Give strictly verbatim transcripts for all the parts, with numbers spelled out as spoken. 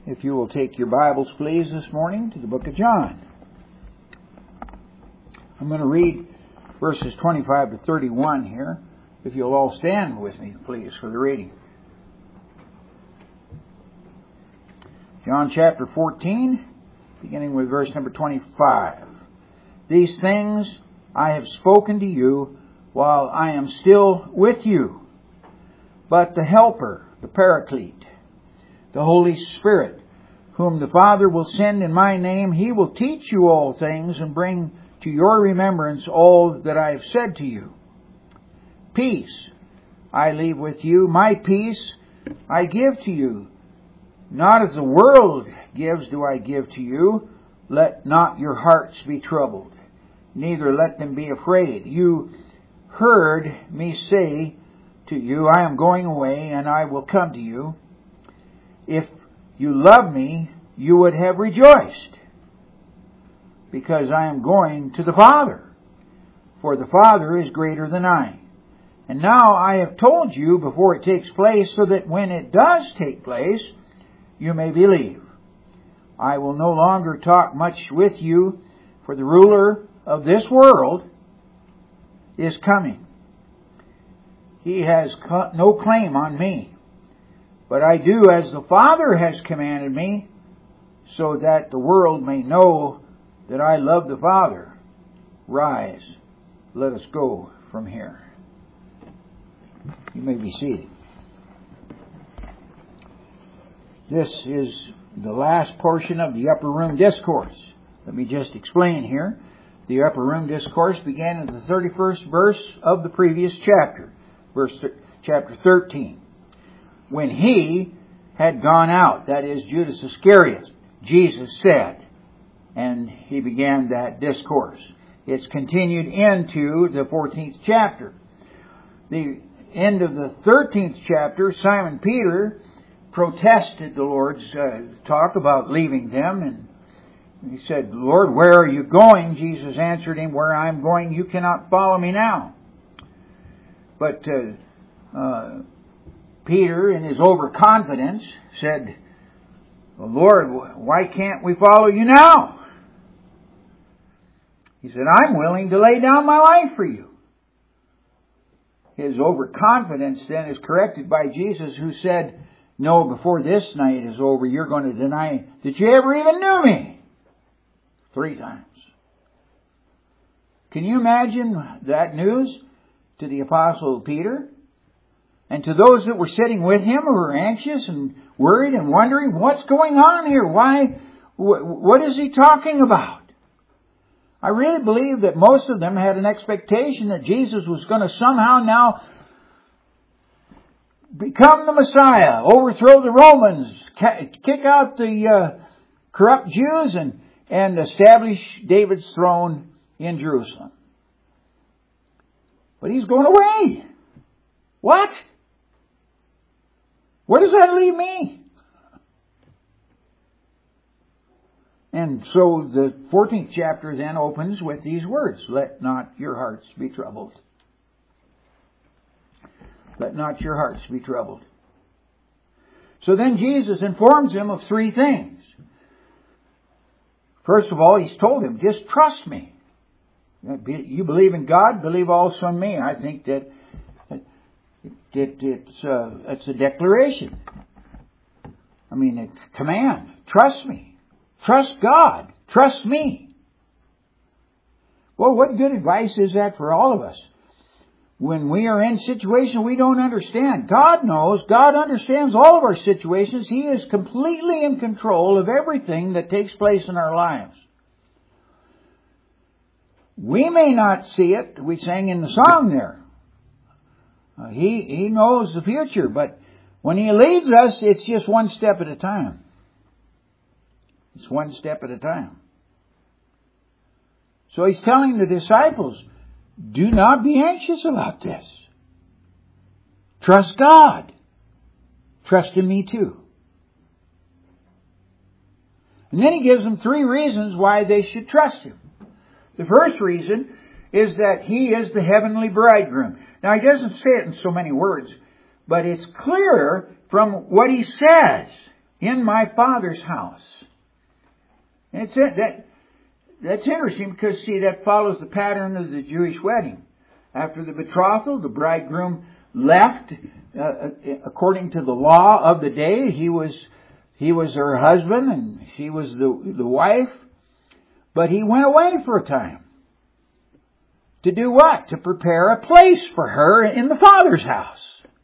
If you will take your Bibles, please, this morning to the book of John. I'm going to read verses twenty-five to thirty-one here. If you'll all stand with me, please, for the reading. John chapter fourteen, beginning with verse number twenty-five. These things I have spoken to you while I am still with you. But the Helper, the Paraclete, the Holy Spirit, whom the Father will send in my name, He will teach you all things and bring to your remembrance all that I have said to you. Peace I leave with you, my peace I give to you. Not as the world gives do I give to you. Let not your hearts be troubled, neither let them be afraid. You heard me say to you, I am going away, and I will come to you. If you love me, you would have rejoiced, because I am going to the Father, for the Father is greater than I. And now I have told you before it takes place, so that when it does take place, you may believe. I will no longer talk much with you, for the ruler of this world is coming. He has no claim on me, but I do as the Father has commanded me, so that the world may know that I love the Father. Rise, let us go from here. You may be seated. This is the last portion of the Upper Room Discourse. Let me just explain here. The Upper Room Discourse began in the thirty-first verse of the previous chapter, verse th- chapter thirteen. When he had gone out, that is Judas Iscariot, Jesus said, and he began that discourse. It's continued into the fourteenth chapter. The end of the thirteenth chapter, Simon Peter protested the Lord's uh, talk about leaving them, and he said, Lord, where are you going? Jesus answered him, where I am going, you cannot follow me now. But uh, uh, Peter, in his overconfidence, said, well, Lord, why can't we follow you now? He said, I'm willing to lay down my life for you. His overconfidence then is corrected by Jesus, who said, no, before this night is over, you're going to deny that you ever even knew me. Three times. Can you imagine that news to the Apostle Peter? And to those that were sitting with him who were anxious and worried and wondering, what's going on here? Why? What is he talking about? I really believe that most of them had an expectation that Jesus was going to somehow now become the Messiah, overthrow the Romans, kick out the uh, corrupt Jews, and, and establish David's throne in Jerusalem. But he's going away. What? Where does that leave me? And so the fourteenth chapter then opens with these words, let not your hearts be troubled. Let not your hearts be troubled. So then Jesus informs him of three things. First of all, he's told him, just trust me. You believe in God, believe also in me. I think that it, it, it's, a, it's a declaration. I mean, a command. Trust me. Trust God. Trust me. Well, what good advice is that for all of us? When we are in situations we don't understand. God knows. God understands all of our situations. He is completely in control of everything that takes place in our lives. We may not see it. We sang in the song there. Uh, he, he knows the future. But when He leads us, it's just one step at a time. It's one step at a time. So He's telling the disciples, do not be anxious about this. Trust God. Trust in me too. And then He gives them three reasons why they should trust Him. The first reason is that He is the heavenly bridegroom. Now, He doesn't say it in so many words, but it's clear from what He says. in my Father's house. And it's that that's interesting because, see, that follows the pattern of the Jewish wedding. After the betrothal, the bridegroom left uh, according to the law of the day. He was he was her husband and she was the the wife. But he went away for a time. To do what? To prepare a place for her in the Father's house.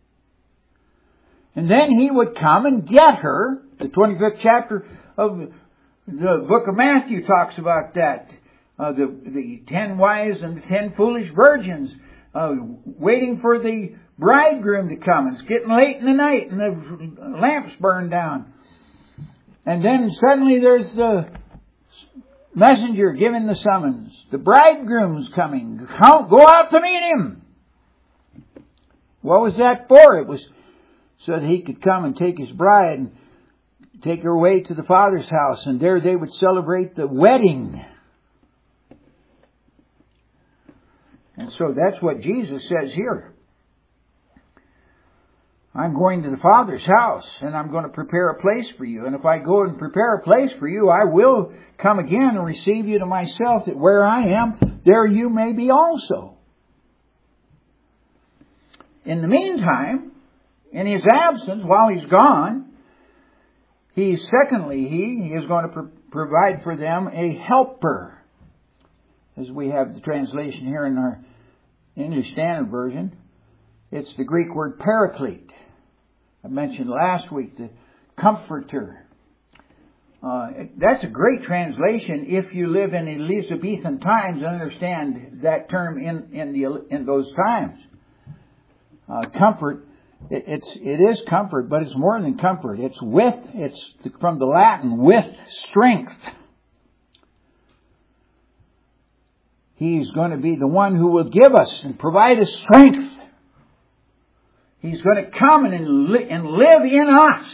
And then he would come and get her. The twenty-fifth chapter of the book of Matthew talks about that. Uh, the, the ten wise and the ten foolish virgins uh, waiting for the bridegroom to come. It's getting late in the night and the lamps burn down. And then suddenly there's the messenger giving the summons. The bridegroom's coming. Go out to meet him. What was that for? It was so that he could come and take his bride and take her away to the Father's house. And there they would celebrate the wedding. And so that's what Jesus says here. I'm going to the Father's house and I'm going to prepare a place for you. And if I go and prepare a place for you, I will come again and receive you to myself, that where I am, there you may be also. In the meantime, in his absence, while he's gone, he, secondly, he is going to pro- provide for them a helper. As we have the translation here in our English Standard Version, it's the Greek word paraclete. I mentioned last week the comforter. Uh, that's a great translation if you live in Elizabethan times and understand that term in in the in those times. Uh, comfort, it, it's it is comfort, but it's more than comfort. It's with. It's from the Latin, with strength. He's going to be the one who will give us and provide us strength. He's going to come and, li- and live in us.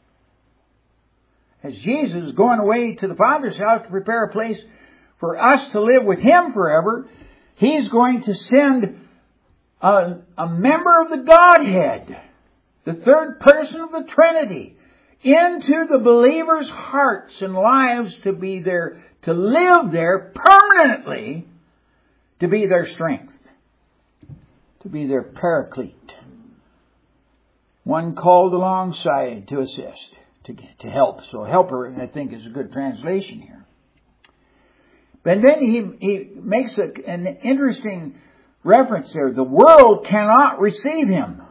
As Jesus is going away to the Father's house to prepare a place for us to live with Him forever, He's going to send a, a member of the Godhead, the third person of the Trinity, into the believers' hearts and lives to be there, to live there permanently, to be their strength, to be their paraclete. One called alongside to assist, to, to help. So helper, I think, is a good translation here. But then he, he makes a, an interesting reference there. The world cannot receive him.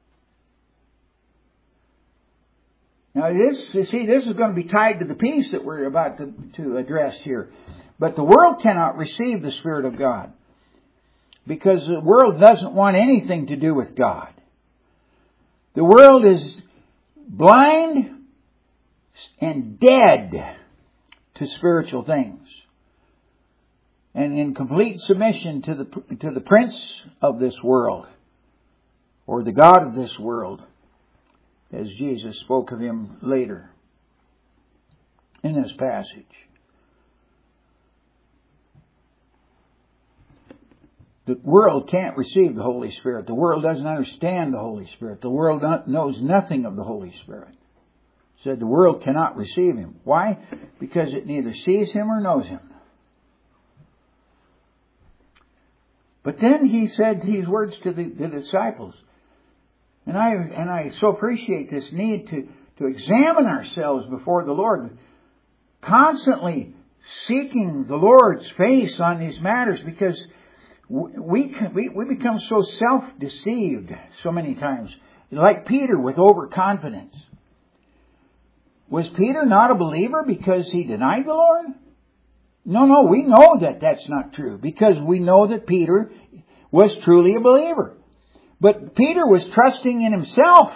Now this, you see, this is going to be tied to the piece that we're about to, to address here. But the world cannot receive the Spirit of God, because the world doesn't want anything to do with God. The world is blind and dead to spiritual things, and in complete submission to the to the prince of this world, or the god of this world, as Jesus spoke of him later in this passage. The world can't receive the Holy Spirit. The world doesn't understand the Holy Spirit. The world knows nothing of the Holy Spirit. It said the world cannot receive Him. Why? Because it neither sees Him or knows Him. But then He said these words to the, the disciples. And I and I so appreciate this need to, to examine ourselves before the Lord, constantly seeking the Lord's face on these matters, because We, we we become so self-deceived so many times. Like Peter with overconfidence. Was Peter not a believer because he denied the Lord? No, no, we know that that's not true, because we know that Peter was truly a believer. But Peter was trusting in himself.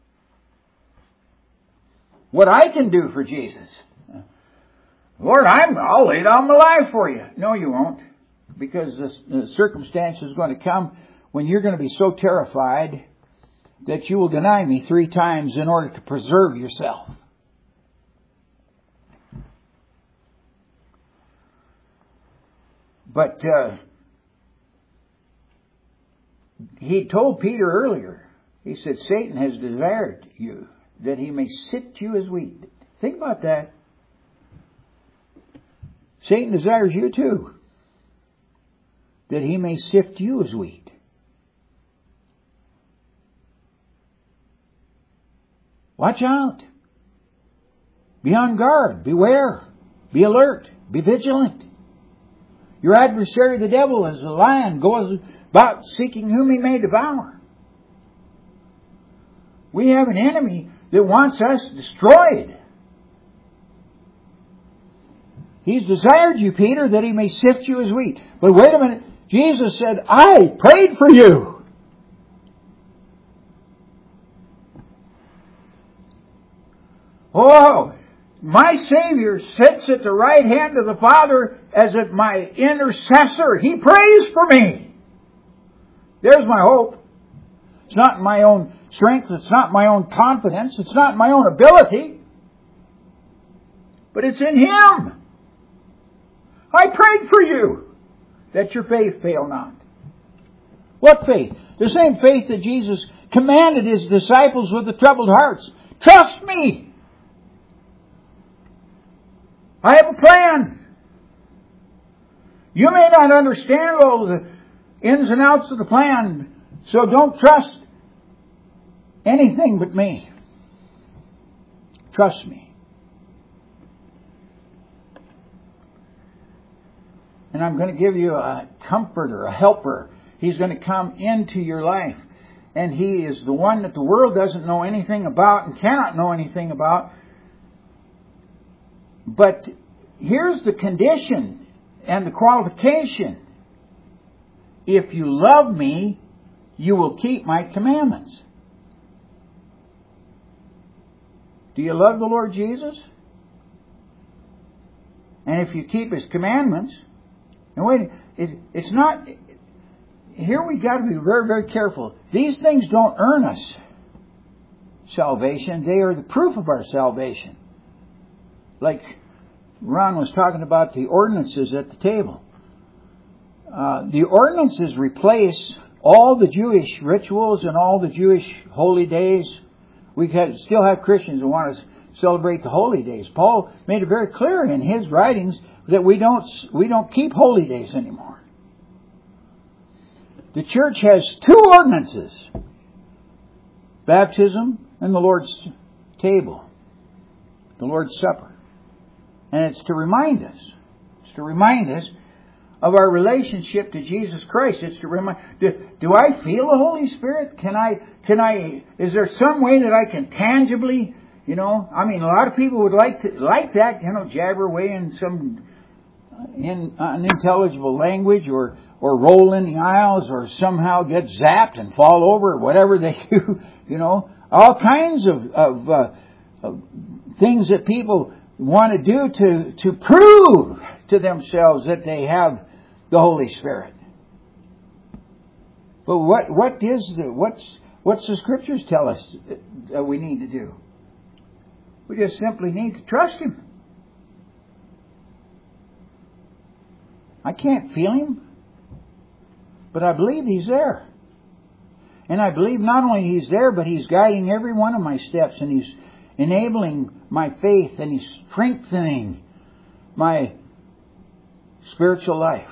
What I can do for Jesus. Lord, I'm, I'll lay down my life for you. No, you won't. Because the, the circumstance is going to come when you're going to be so terrified that you will deny me three times in order to preserve yourself. But uh, he told Peter earlier, he said, Satan has desired you that he may sift you as wheat. Think about that. Satan desires you too, that he may sift you as wheat. Watch out. Be on guard. Beware. Be alert. Be vigilant. Your adversary, the devil, as a lion, goes about seeking whom he may devour. We have an enemy that wants us destroyed. He's desired you, Peter, that he may sift you as wheat. But wait a minute. Jesus said, I prayed for you. Oh, my Savior sits at the right hand of the Father as at my intercessor. He prays for me. There's my hope. It's not in my own strength. It's not my own confidence. It's not my own ability. But it's in Him. I prayed for you that your faith fail not. What faith? The same faith that Jesus commanded His disciples with the troubled hearts. Trust me. I have a plan. You may not understand all the ins and outs of the plan, so don't trust anything but me. Trust me. And I'm going to give you a comforter, a helper. He's going to come into your life. And He is the one that the world doesn't know anything about and cannot know anything about. But here's the condition and the qualification. If you love me, you will keep my commandments. Do you love the Lord Jesus? And if you keep His commandments, and wait, it, it's not, here we got to be very, very careful. These things don't earn us salvation. They are the proof of our salvation. Like Ron was talking about the ordinances at the table. Uh, the ordinances replace all the Jewish rituals and all the Jewish holy days. We can still have Christians who want to celebrate the holy days. Paul made it very clear in his writings that we don't we don't keep holy days anymore. The church has two ordinances: baptism and the Lord's table, the Lord's Supper. And it's to remind us. It's to remind us of our relationship to Jesus Christ. It's to remind. Do, do I feel the Holy Spirit? Can I? Can I? Is there some way that I can tangibly? You know, I mean, a lot of people would like to like that. You know, jabber away in some in unintelligible language, or or roll in the aisles, or somehow get zapped and fall over, or whatever they do. You know, all kinds of of, uh, of things that people want to do to, to prove to themselves that they have the Holy Spirit. But what what is the what's what's the Scriptures tell us that we need to do? We just simply need to trust Him. I can't feel Him, but I believe He's there. And I believe not only He's there, but He's guiding every one of my steps, and He's enabling my faith, and He's strengthening my spiritual life.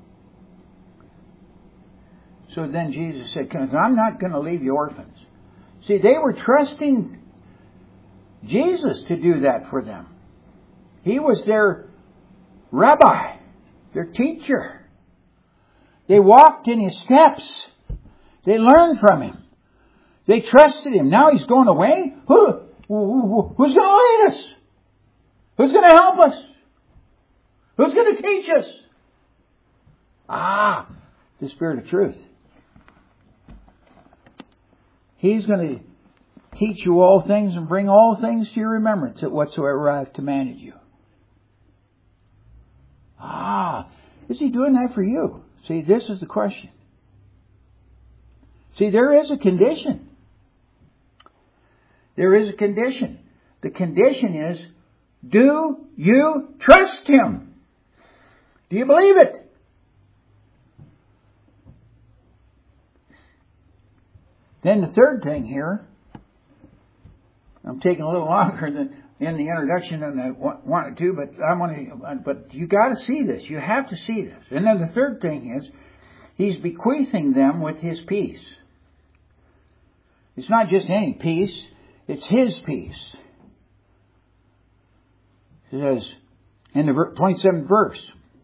So then Jesus said, I'm not going to leave you orphans. See, they were trusting Jesus to do that for them. He was their rabbi, their teacher. They walked in His steps. They learned from Him. They trusted Him. Now He's going away? Who? Who's going to lead us? Who's going to help us? Who's going to teach us? Ah, the Spirit of truth. He's going to teach you all things and bring all things to your remembrance at whatsoever I have commanded you. Ah, is He doing that for you? See, this is the question. See, there is a condition. There is a condition. The condition is, do you trust Him? Do you believe it? Then the third thing here, I'm taking a little longer than in the introduction than I wanted to, but I want to. But you got to see this. You have to see this. And then the third thing is, He's bequeathing them with His peace. It's not just any peace; it's His peace. It says in the twenty-seventh verse,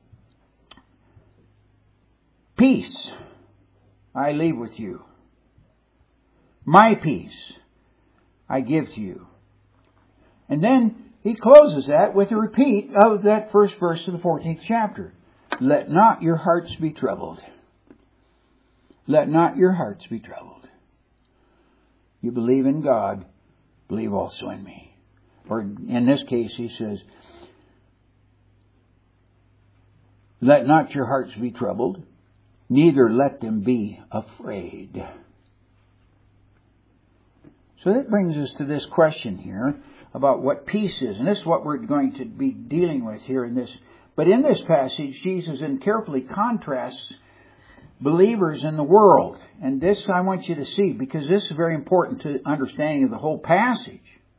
"Peace I leave with you. My peace I give to you." And then he closes that with a repeat of that first verse of the fourteenth chapter. "Let not your hearts be troubled. Let not your hearts be troubled. You believe in God, believe also in me." Or in this case, he says, "Let not your hearts be troubled, neither let them be afraid." So that brings us to this question here about what peace is. And this is what we're going to be dealing with here in this. But in this passage, Jesus then carefully contrasts believers in the world. And this I want you to see, because this is very important to understanding of the whole passage.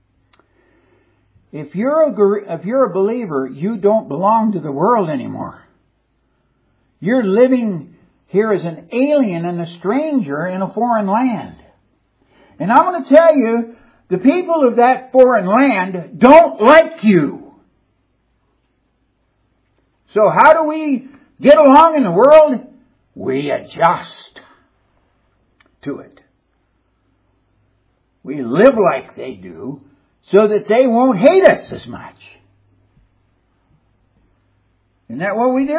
If you're a, if you're a believer, you don't belong to the world anymore. You're living here as an alien and a stranger in a foreign land. And I'm going to tell you, the people of that foreign land don't like you. So how do we get along in the world? We adjust to it. We live like they do so that they won't hate us as much. Isn't that what we do?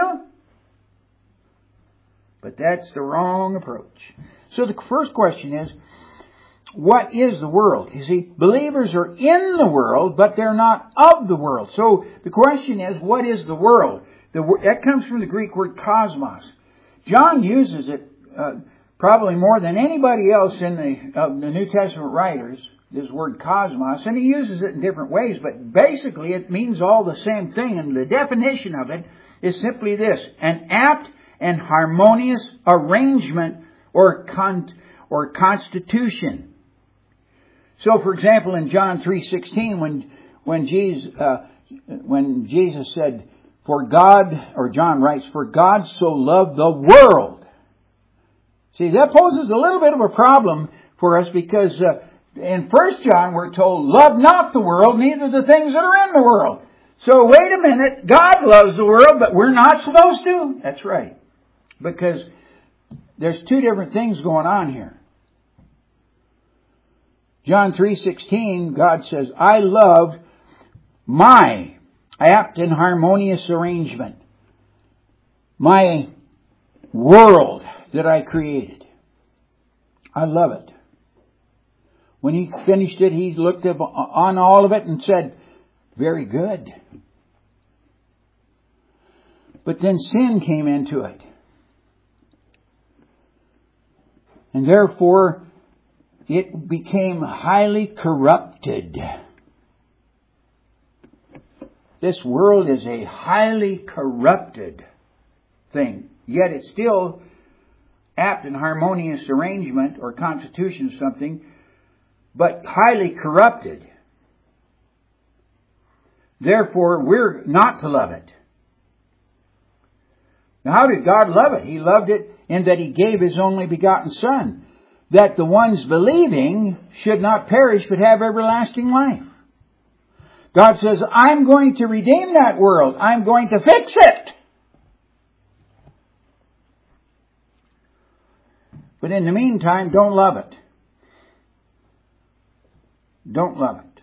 But that's the wrong approach. So the first question is, what is the world? You see, believers are in the world, but they're not of the world. So the question is, what is the world? The, that comes from the Greek word cosmos. John uses it uh, probably more than anybody else in the, uh, the New Testament writers, this word cosmos, and he uses it in different ways, but basically it means all the same thing, and the definition of it is simply this: an apt and harmonious arrangement or con- or constitution. So, for example, in John three sixteen, when when Jesus uh, when Jesus said, "For God," or John writes, "For God so loved the world." See, that poses a little bit of a problem for us, because uh, in First John we're told, "Love not the world, neither the things that are in the world." So wait a minute, God loves the world, but we're not supposed to? That's right, because there's two different things going on here. John three sixteen, God says, "I love my apt and harmonious arrangement, my world that I created. I love it." When he finished it, he looked up on all of it and said, "Very good." But then sin came into it. And therefore, it became highly corrupted. This world is a highly corrupted thing. Yet it's still apt and harmonious arrangement or constitution of something, but highly corrupted. Therefore, we're not to love it. Now, how did God love it? He loved it in that He gave His only begotten Son, that the ones believing should not perish but have everlasting life. God says, "I'm going to redeem that world. I'm going to fix it." But in the meantime, don't love it. Don't love it.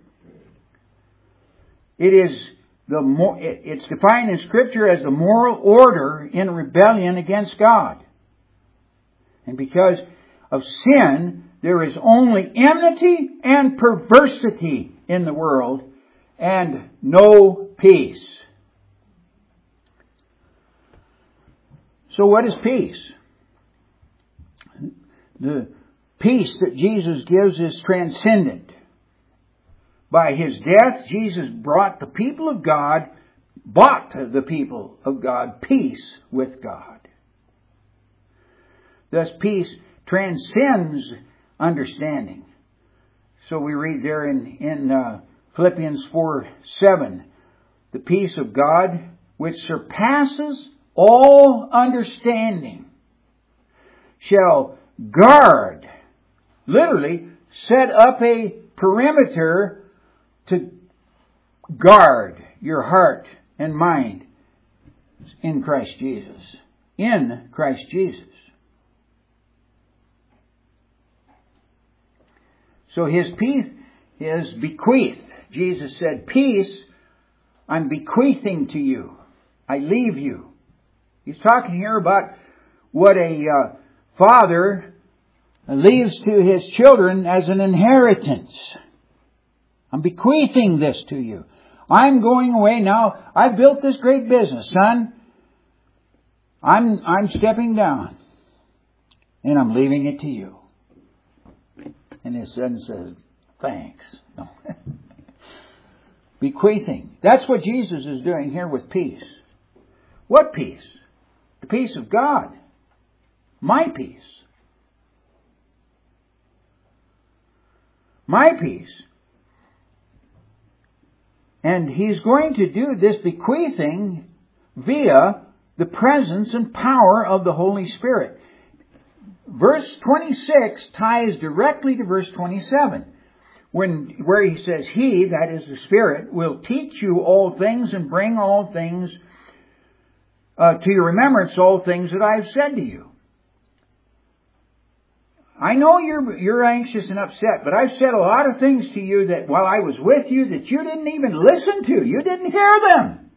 It is the mo- it's defined in Scripture as the moral order in rebellion against God. And because of sin, there is only enmity and perversity in the world, and no peace. So what is peace? The peace that Jesus gives is transcendent. By His death, Jesus brought the people of God, bought the people of God peace with God. Thus, peace transcends understanding. So we read there in, in uh, Philippians four seven, the peace of God which surpasses all understanding shall guard, literally set up a perimeter to guard your heart and mind in Christ Jesus. In Christ Jesus. So His peace is bequeathed. Jesus said, peace I'm bequeathing to you. I leave you. He's talking here about what a uh, father leaves to his children as an inheritance. I'm bequeathing this to you. I'm going away now. I've built this great business, son. I'm, I'm stepping down. And I'm leaving it to you. And his son says, thanks. No. Bequeathing. That's what Jesus is doing here with peace. What peace? The peace of God. My peace. My peace. And He's going to do this bequeathing via the presence and power of the Holy Spirit. Verse twenty-six ties directly to verse twenty-seven. When, where He says, He, that is the Spirit, will teach you all things and bring all things uh, to your remembrance, all things that I have said to you. I know you're, you're anxious and upset, but I've said a lot of things to you that while I was with you that you didn't even listen to. You didn't hear them.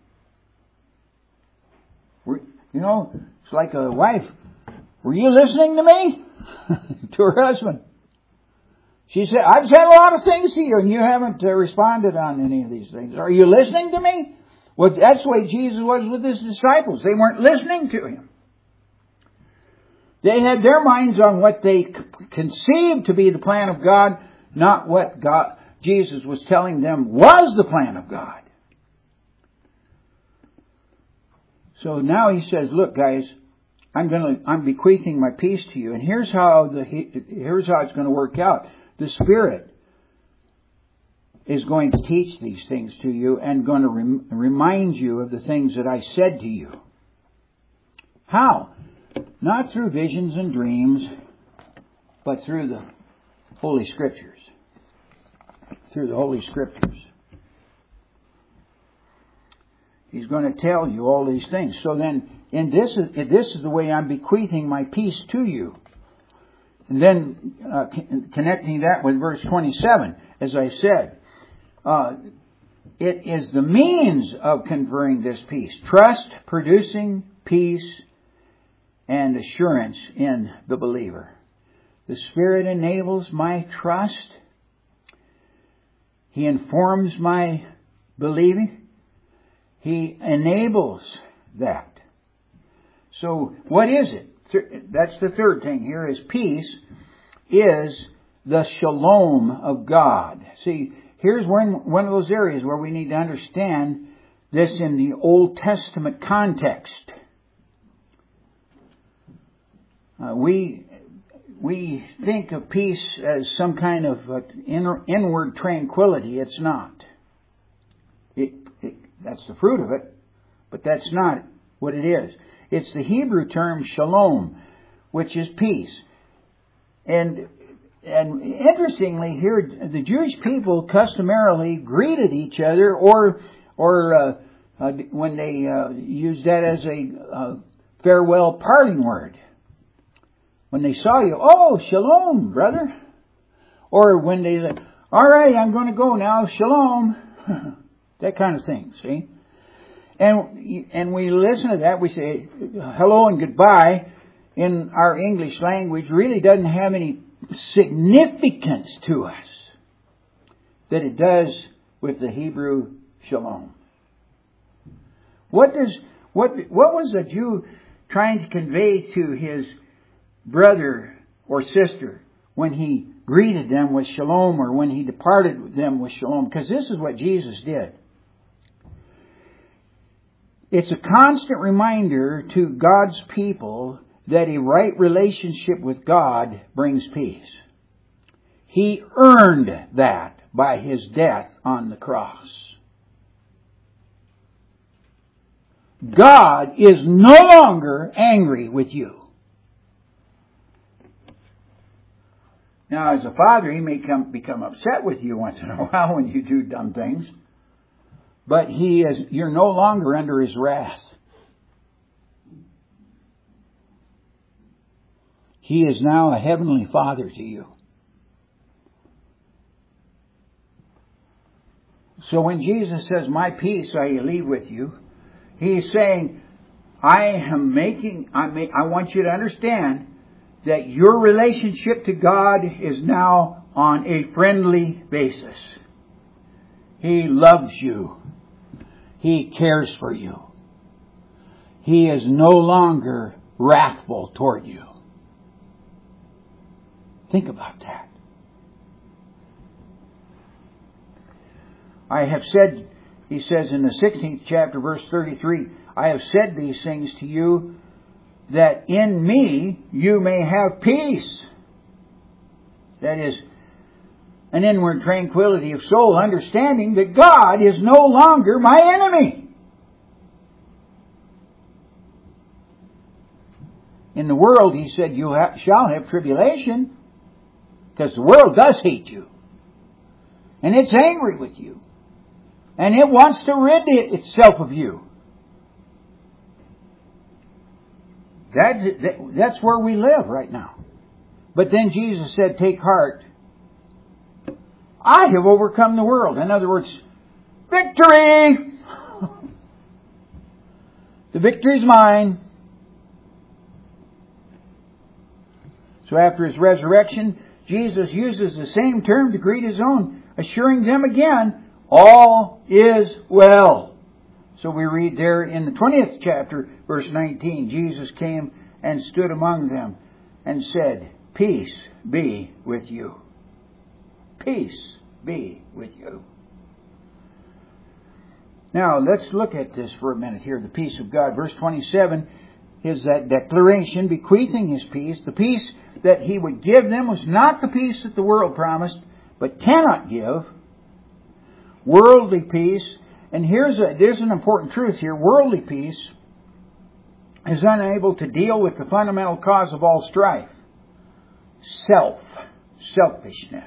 Were, you know, it's like a wife. Were you listening to me? To her husband. She said, I've said a lot of things to you and you haven't uh, responded on any of these things. Are you listening to me? Well, that's the way Jesus was with His disciples. They weren't listening to Him. They had their minds on what they conceived to be the plan of God, not what God, Jesus was telling them was the plan of God. So now He says, look guys, I'm going to, I'm bequeathing my peace to you. And here's how the, here's how it's going to work out. The Spirit is going to teach these things to you and going to rem- remind you of the things that I said to you. How? Not through visions and dreams, but through the Holy Scriptures. Through the Holy Scriptures. He's going to tell you all these things. So then, in this, this is the way I'm bequeathing my peace to you. And then, uh, connecting that with verse twenty-seven, as I said, uh, it is the means of conferring this peace. Trust producing peace and assurance in the believer. The Spirit enables my trust. He informs my believing. He enables that. So what is it? That's the third thing here is peace is the shalom of God. See, here's one, one of those areas where we need to understand this in the Old Testament context. Uh, we we think of peace as some kind of uh, inner, inward tranquility. It's not. It, it, that's the fruit of it, but that's not what it is. It's the Hebrew term shalom, which is peace. And and interestingly, here the Jewish people customarily greeted each other, or or uh, uh, when they uh, used that as a uh, farewell parting word. When they saw you, oh, shalom, brother. Or when they said, all right, I'm going to go now, shalom. That kind of thing, see? And and we listen to that, we say hello and goodbye in our English language really doesn't have any significance to us that it does with the Hebrew shalom. What does what what was a Jew trying to convey to his brother or sister when he greeted them with shalom or when he departed with them with shalom? Because this is what Jesus did. It's a constant reminder to God's people that a right relationship with God brings peace. He earned that by His death on the cross. God is no longer angry with you. Now, as a father, He may come, become upset with you once in a while when you do dumb things. But He is, you're no longer under His wrath. He is now a heavenly Father to you. So when Jesus says, "My peace I leave with you," He's saying, I am making, I, make, I want you to understand that your relationship to God is now on a friendly basis. He loves you. He cares for you. He is no longer wrathful toward you. Think about that. I have said, he says in the sixteenth chapter, verse thirty-three, I have said these things to you that in me you may have peace. That is, an inward tranquility of soul, understanding that God is no longer my enemy. In the world, he said, you ha- shall have tribulation, because the world does hate you. And it's angry with you. And it wants to rid itself of you. That, that, that's where we live right now. But then Jesus said, take heart. I have overcome the world. In other words, victory! The victory is mine. So after His resurrection, Jesus uses the same term to greet His own, assuring them again, all is well. So we read there in the twentieth chapter, verse nineteen, Jesus came and stood among them and said, peace be with you. Peace be with you. Now, let's look at this for a minute here, the peace of God. Verse twenty-seven is that declaration, bequeathing His peace. The peace that He would give them was not the peace that the world promised, but cannot give. Worldly peace. And here's a, there's an important truth here. Worldly peace is unable to deal with the fundamental cause of all strife. Self. Selfishness.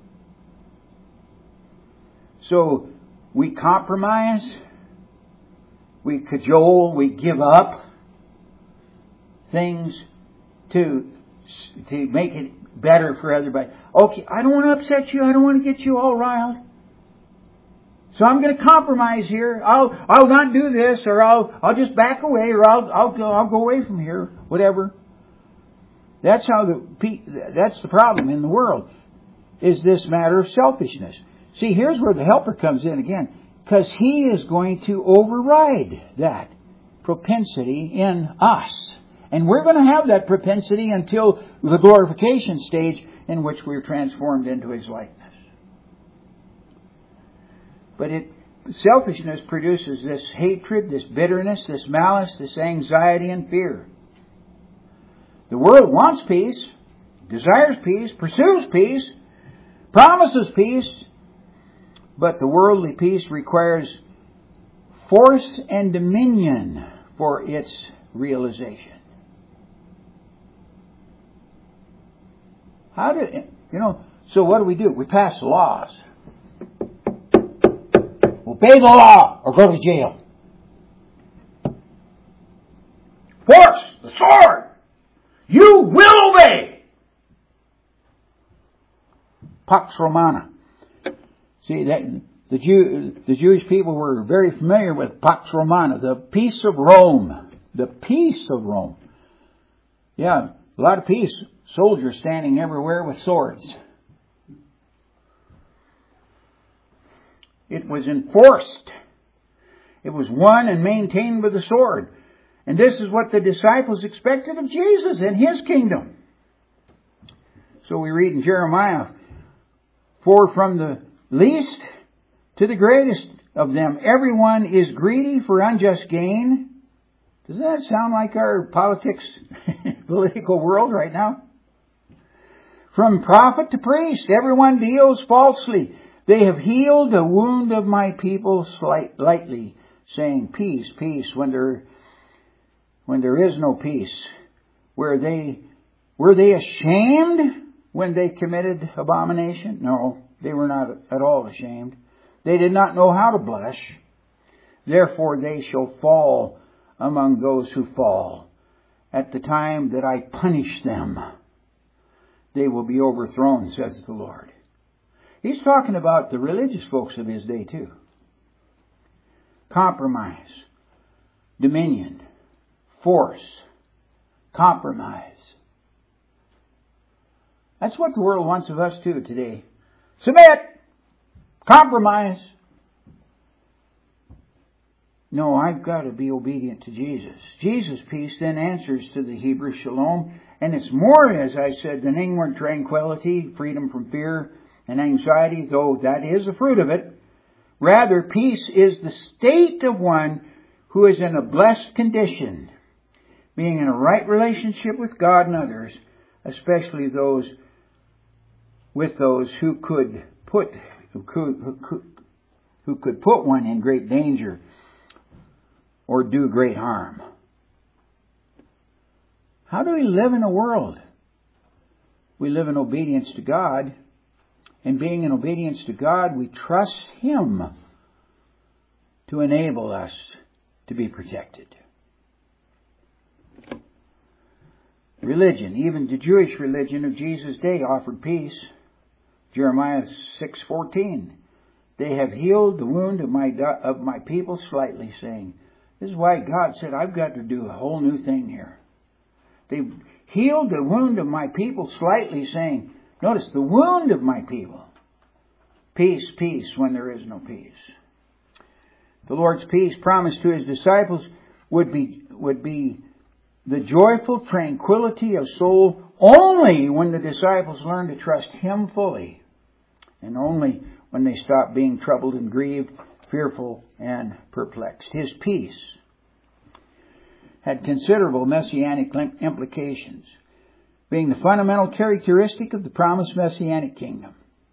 So we compromise, we cajole, we give up things to to make it better for everybody. Okay, I don't want to upset you. I don't want to get you all riled. So I'm going to compromise here. I'll I'll not do this, or I'll I'll just back away, or I'll I'll go I'll go away from here. Whatever. That's how the that's the problem in the world. Is this matter of selfishness? See, here's where the helper comes in again, because he is going to override that propensity in us. And we're going to have that propensity until the glorification stage in which we're transformed into His likeness. But it, selfishness produces this hatred, this bitterness, this malice, this anxiety and fear. The world wants peace, desires peace, pursues peace, promises peace, but the worldly peace requires force and dominion for its realization. How do, you know, so what do we do? We pass laws. Obey the law or go to jail. Force, the sword. You will obey. Pax Romana. See, that the Jew, the Jewish people were very familiar with Pax Romana, the peace of Rome. The peace of Rome. Yeah, a lot of peace. Soldiers standing everywhere with swords. It was enforced. It was won and maintained with the sword. And this is what the disciples expected of Jesus and His kingdom. So we read in Jeremiah, for from the least to the greatest of them, everyone is greedy for unjust gain. Doesn't that sound like our politics, political world right now? From prophet to priest, everyone deals falsely. They have healed the wound of my people slight, lightly, saying, peace, peace, when there, when there is no peace. Were they, were they ashamed when they committed abomination? No, they were not at all ashamed. They did not know how to blush. Therefore they shall fall among those who fall. At the time that I punish them, they will be overthrown, says the Lord. He's talking about the religious folks of his day too. Compromise, dominion, force, compromise. That's what the world wants of us too today. Submit! Compromise! No, I've got to be obedient to Jesus. Jesus' peace then answers to the Hebrew shalom, and it's more, as I said, than inward tranquility, freedom from fear and anxiety, though that is a fruit of it. Rather, peace is the state of one who is in a blessed condition, being in a right relationship with God and others, especially those with those who could put who could, who could, who could put one in great danger or do great harm. How do we live in a world? We live in obedience to God. And being in obedience to God, we trust Him to enable us to be protected. Religion, even the Jewish religion of Jesus' day, offered peace. Jeremiah six fourteen. They have healed the wound of my of my people slightly, saying, this is why God said, I've got to do a whole new thing here. They healed the wound of my people slightly, saying, notice, the wound of my people. Peace, peace, when there is no peace. The Lord's peace promised to His disciples would be, would be the joyful tranquility of soul only when the disciples learn to trust Him fully. And only when they stop being troubled and grieved, fearful and perplexed. His peace had considerable messianic implications, being the fundamental characteristic of the promised messianic kingdom.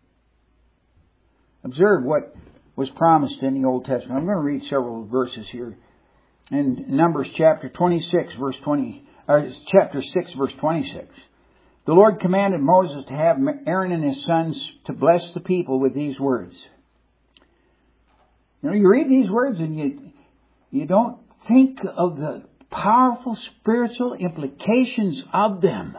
Observe what was promised in the Old Testament. I'm going to read several verses here. In Numbers chapter twenty-six, verse twenty, or chapter six, verse twenty-six. The Lord commanded Moses to have Aaron and his sons to bless the people with these words. You know, you read these words and you you don't think of the powerful spiritual implications of them.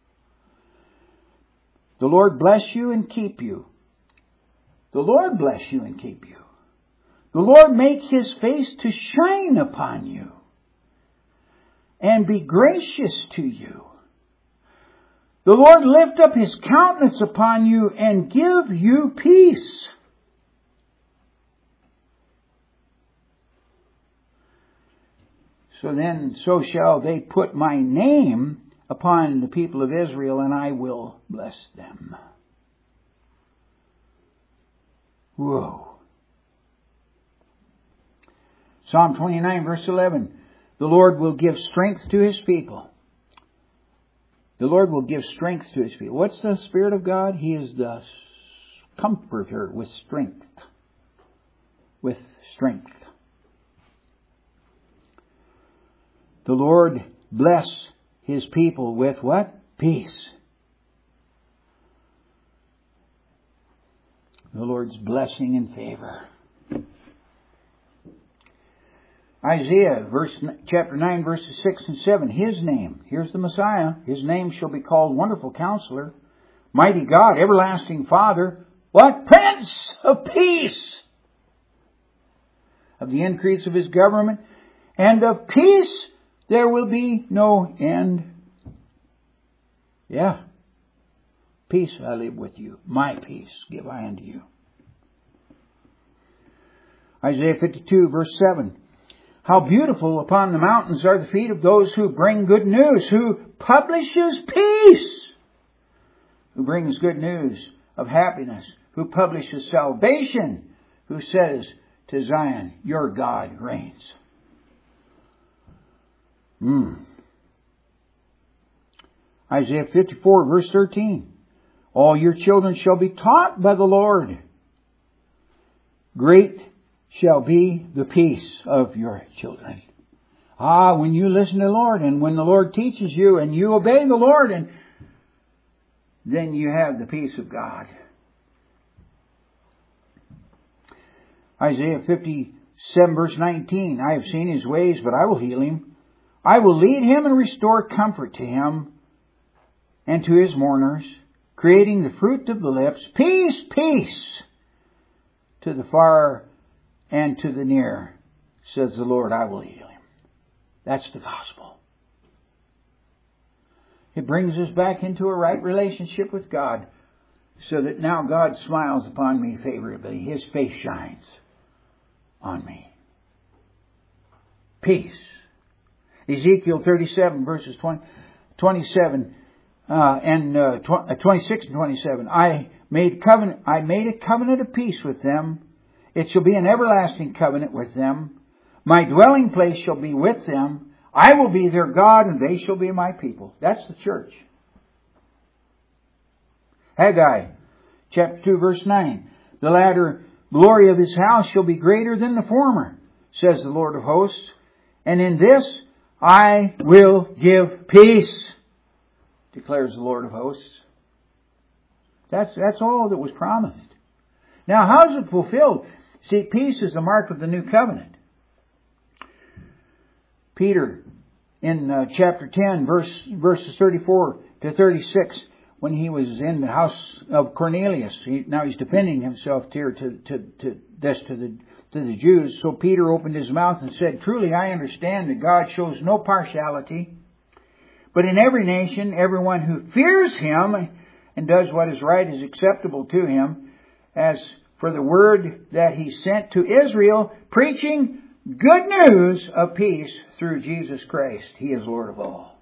The Lord bless you and keep you. The Lord bless you and keep you. The Lord make His face to shine upon you and be gracious to you. The Lord lift up His countenance upon you and give you peace. So then, so shall they put my name upon the people of Israel, and I will bless them. Whoa. Psalm twenty-nine, verse eleven. The Lord will give strength to His people. The Lord will give strength to His people. What's the Spirit of God? He is the comforter with strength. With strength. The Lord bless His people with what? Peace. The Lord's blessing and favor. Isaiah, verse chapter nine, verses six and seven. His name, here's the Messiah. His name shall be called Wonderful Counselor, Mighty God, Everlasting Father. What? Prince of Peace. Of the increase of His government and of peace there will be no end. Yeah. Peace I live with you. My peace give I unto you. Isaiah fifty-two, verse seven. How beautiful upon the mountains are the feet of those who bring good news, who publishes peace, who brings good news of happiness, who publishes salvation, who says to Zion, your God reigns. Hmm. Isaiah fifty-four, verse thirteen. All your children shall be taught by the Lord. Great shall be the peace of your children. Ah, when you listen to the Lord, and when the Lord teaches you, and you obey the Lord, and then you have the peace of God. Isaiah fifty-seven verse nineteen, I have seen his ways, but I will heal him. I will lead him and restore comfort to him and to his mourners, creating the fruit of the lips. Peace, peace to the far and to the near, says the Lord, I will heal him. That's the gospel. It brings us back into a right relationship with God, so that now God smiles upon me favorably. His face shines on me. Peace. Ezekiel thirty-seven verses twenty, twenty-seven uh, and uh, twenty-six and twenty-seven. I made covenant. I made a covenant of peace with them. It shall be an everlasting covenant with them. My dwelling place shall be with them. I will be their God, and they shall be my people. That's the church. Haggai chapter two verse nine. The latter glory of his house shall be greater than the former, says the Lord of hosts. And in this I will give peace, declares the Lord of hosts. That's, that's all that was promised. Now, how is it fulfilled? See, peace is the mark of the new covenant. Peter, in uh, chapter ten, verse, verses thirty-four to thirty-six, when he was in the house of Cornelius, he, now he's defending himself here to, to, to this to the to the Jews. So Peter opened his mouth and said, truly I understand that God shows no partiality, but in every nation, everyone who fears him and does what is right is acceptable to him. As for the word that he sent to Israel, preaching good news of peace through Jesus Christ. He is Lord of all.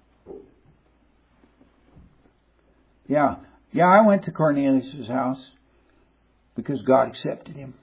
Yeah, yeah, I went to Cornelius' house because God accepted him.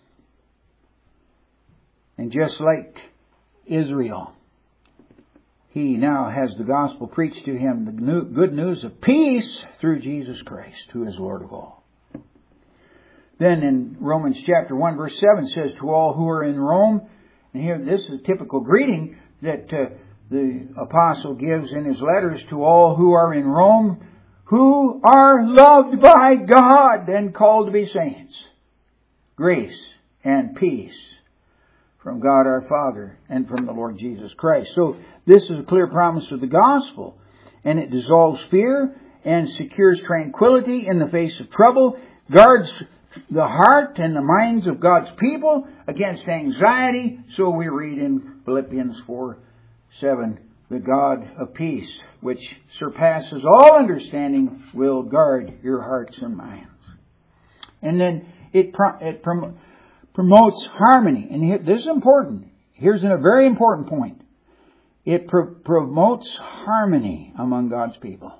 And just like Israel, he now has the gospel preached to him, the new, good news of peace through Jesus Christ, who is Lord of all. Then in Romans chapter one verse seven says, to all who are in Rome, and here this is a typical greeting that uh, the apostle gives in his letters, to all who are in Rome, who are loved by God and called to be saints. Grace and peace from God our Father and from the Lord Jesus Christ. So this is a clear promise of the gospel, and it dissolves fear and secures tranquility in the face of trouble, guards the heart and the minds of God's people against anxiety. So we read in Philippians four seven, the God of peace, which surpasses all understanding, will guard your hearts and minds. And then it, pro- it prom- promotes harmony. And here, this is important. Here's a very important point. It pro- promotes harmony among God's people.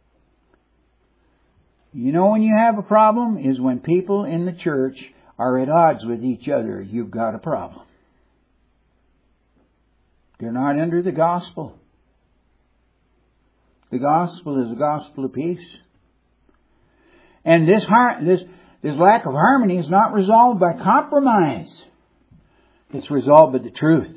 You know when you have a problem is when people in the church are at odds with each other. You've got a problem. They're not under the gospel. The gospel is the gospel of peace. And this har- this this lack of harmony is not resolved by compromise. It's resolved by the truth.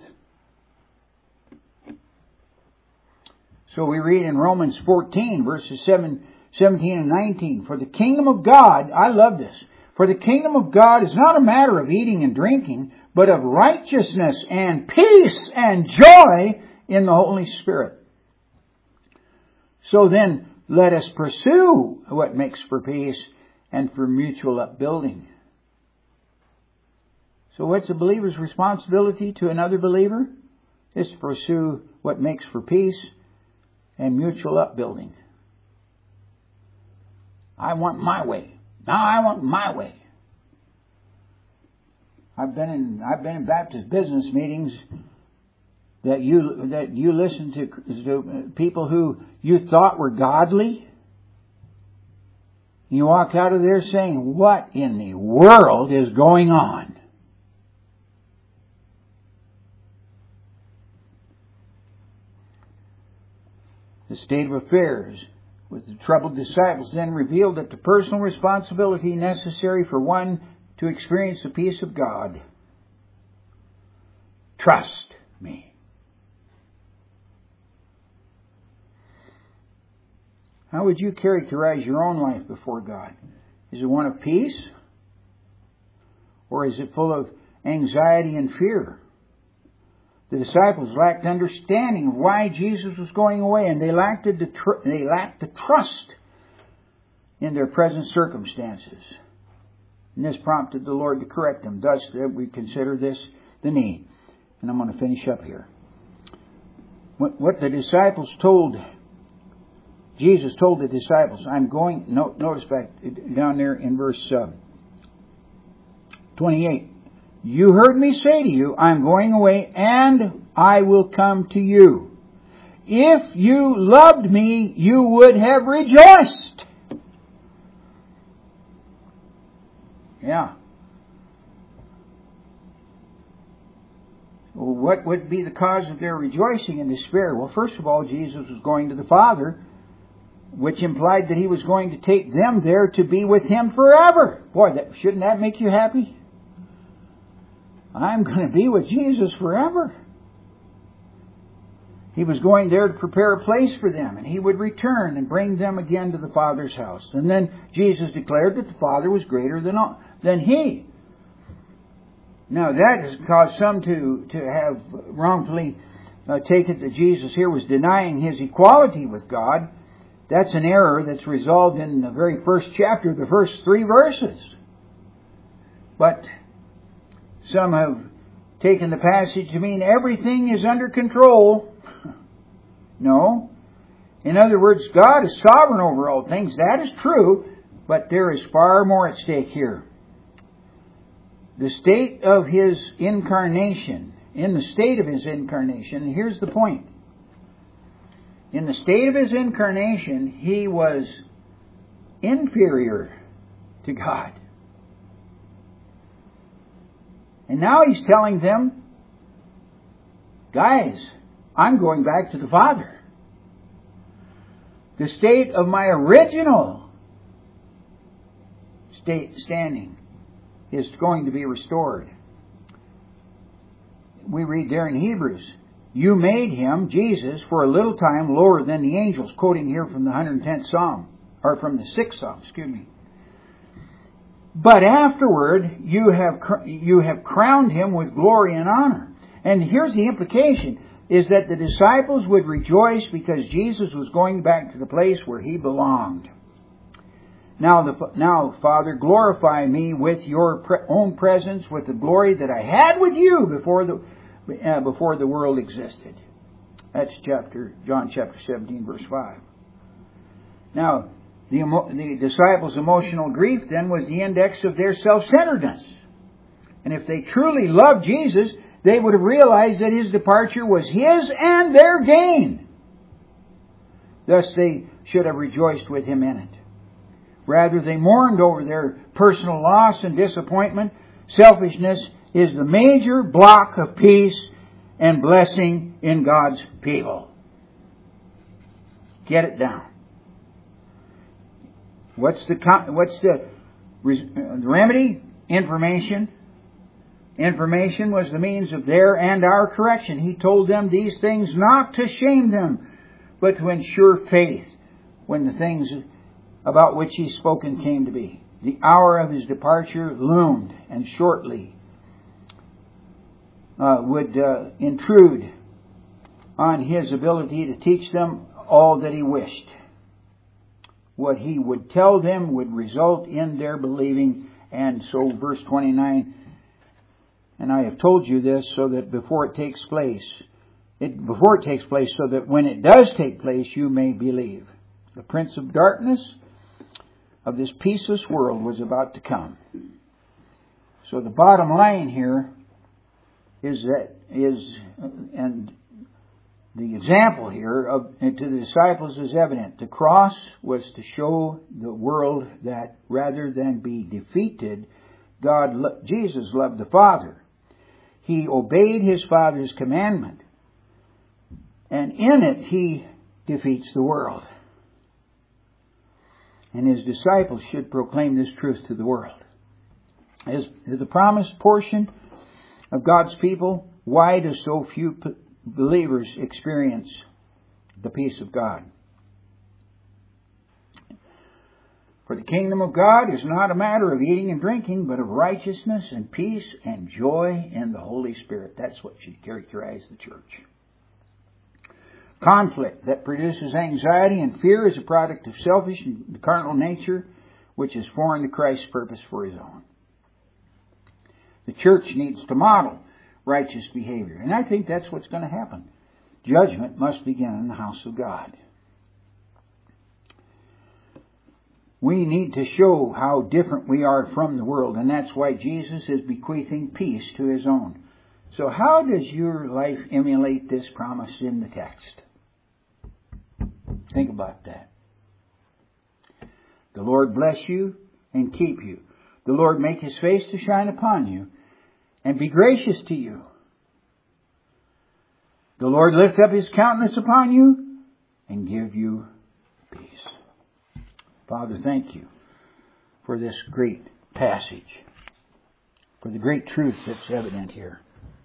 So we read in Romans fourteen, verses seven, seventeen and nineteen, for the kingdom of God, I love this, for the kingdom of God is not a matter of eating and drinking, but of righteousness and peace and joy in the Holy Spirit. So then, let us pursue what makes for peace and for mutual upbuilding. So what's a believer's responsibility to another believer? Is to pursue what makes for peace and mutual upbuilding. I want my way. Now I want my way. I've been in I've been in Baptist business meetings that you that you listen to, to people who you thought were godly. You walk out of there saying, what in the world is going on? The state of affairs with the troubled disciples then revealed that the personal responsibility necessary for one to experience the peace of God. Trust me. How would you characterize your own life before God? Is it one of peace? Or is it full of anxiety and fear? The disciples lacked understanding of why Jesus was going away, and they lacked the, tr- they lacked the trust in their present circumstances. And this prompted the Lord to correct them. Thus, we consider this the need. And I'm going to finish up here. What, what the disciples told, Jesus told the disciples, I'm going, no, notice back down there in verse uh, twenty-eight. You heard me say to you, I'm going away and I will come to you. If you loved me, you would have rejoiced. Yeah. Well, what would be the cause of their rejoicing and despair? Well, first of all, Jesus was going to the Father, which implied that He was going to take them there to be with Him forever. Boy, that, shouldn't that make you happy? I'm going to be with Jesus forever. He was going there to prepare a place for them, and He would return and bring them again to the Father's house. And then Jesus declared that the Father was greater than all, than He. Now that has caused some to, to have wrongfully uh, taken that Jesus here was denying His equality with God. That's an error that's resolved in the very first chapter, the first three verses. But some have taken the passage to mean everything is under control. No. In other words, God is sovereign over all things. That is true, but there is far more at stake here. The state of His incarnation, in the state of His incarnation, and here's the point. In the state of His incarnation, He was inferior to God. And now He's telling them, guys, I'm going back to the Father. The state of my original state standing is going to be restored. We read there in Hebrews, you made Him, Jesus, for a little time lower than the angels, quoting here from the one hundred tenth Psalm, or from the sixth Psalm, excuse me. But afterward, you have you have crowned Him with glory and honor. And here's the implication, is that the disciples would rejoice because Jesus was going back to the place where He belonged. Now, the, now, Father, glorify me with your pre- own presence, with the glory that I had with you before the uh, before the world existed. That's chapter John chapter seventeen, verse five. Now, The, emo- the disciples' emotional grief then was the index of their self-centeredness. And if they truly loved Jesus, they would have realized that His departure was His and their gain. Thus they should have rejoiced with Him in it. Rather, they mourned over their personal loss and disappointment. Selfishness is the major block of peace and blessing in God's people. Get it down. What's the what's the remedy? Information. Information was the means of their and our correction. He told them these things not to shame them, but to ensure faith when the things about which He's spoken came to be. The hour of His departure loomed, and shortly uh, would uh, intrude on His ability to teach them all that He wished. What He would tell them would result in their believing. And so verse twenty-nine, and I have told you this so that before it takes place, it, before it takes place, so that when it does take place, you may believe. The prince of darkness of this peaceless world was about to come. So the bottom line here is that is, and the example here of to the disciples is evident. The cross was to show the world that rather than be defeated, God, Jesus loved the Father. He obeyed His Father's commandment. And in it, He defeats the world. and His disciples should proclaim this truth to the world. As the promised portion of God's people, why do so few believers experience the peace of God? For the kingdom of God is not a matter of eating and drinking, but of righteousness and peace and joy in the Holy Spirit. That's what should characterize the church. Conflict that produces anxiety and fear is a product of selfish and carnal nature, which is foreign to Christ's purpose for His own. The church needs to model righteous behavior. And I think that's what's going to happen. Judgment must begin in the house of God. We need to show how different we are from the world, and that's why Jesus is bequeathing peace to His own. So how does your life emulate this promise in the text? Think about that. The Lord bless you and keep you. The Lord make His face to shine upon you and be gracious to you. The Lord lift up His countenance upon you and give you peace. Father, thank you for this great passage, for the great truth that's evident here.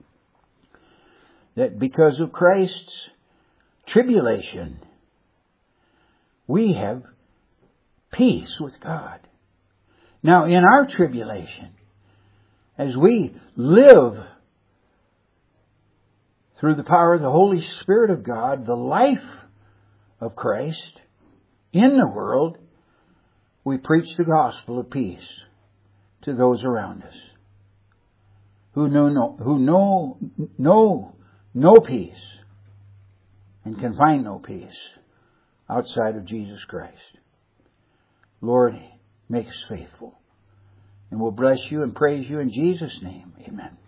That because of Christ's tribulation, we have peace with God. Now, in our tribulation, as we live through the power of the Holy Spirit of God, the life of Christ in the world, we preach the gospel of peace to those around us who know no, who know know no peace and can find no peace outside of Jesus Christ. Lord, make us faithful. And we'll bless you and praise you in Jesus' name. Amen.